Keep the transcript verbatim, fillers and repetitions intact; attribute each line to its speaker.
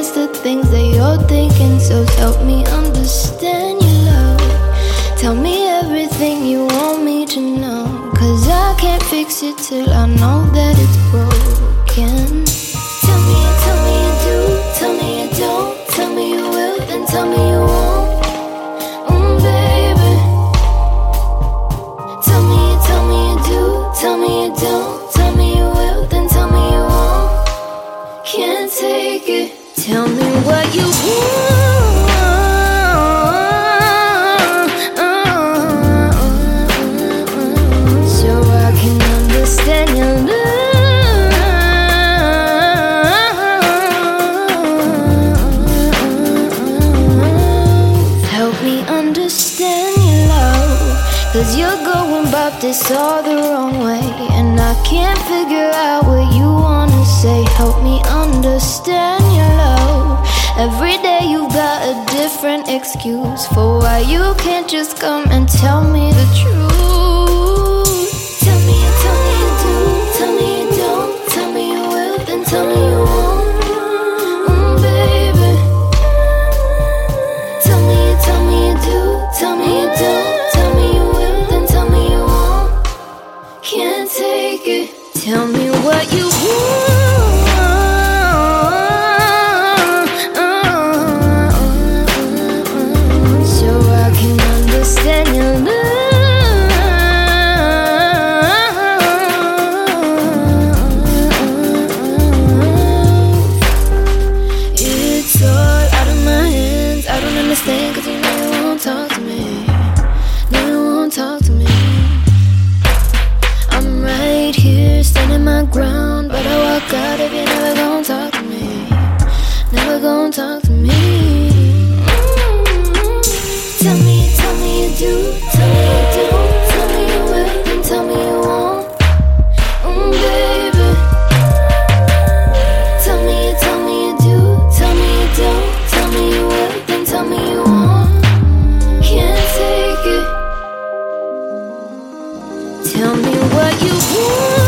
Speaker 1: it's the things that you're thinking. So help me understand your love. Tell me everything you want me to know, 'cause I can't fix it till I know that it's broken. Tell me you, tell me you do, tell me you don't. Tell me you will, then tell me you won't. Mm, baby. Tell me you, tell me you do, tell me you don't. Tell me you will, then tell me you won't. Can't take it. Tell me what you want, so I can understand your love. Help me understand your love, 'cause you're going about this all the wrong way, and I can't figure out what you wanna say. Help me understand your love. Every day you've got a different excuse for why you can't just come and tell me the truth. Tell me you, tell me you do, tell me you don't. Tell me you will, then tell me you won't. Mm, baby. Tell me you, tell me you do, tell me you don't. Tell me you will, then tell me you won't. Can't take it. Tell me what you want, so I can understand your love. It's all out of my hands. I don't understand, 'cause you know you won't talk to me. No, you won't talk to me. I'm right here, standing my ground, but I walk out if you're never gonna talk to me. Never gonna talk to me. Mm-hmm. Tell me, tell me you do, tell me you don't. Tell me you will, then tell me you won't. Mm, baby. Tell me you, tell me you do, tell me you don't. Tell me you will, then tell me you won't. Can't take it. Tell me what you want.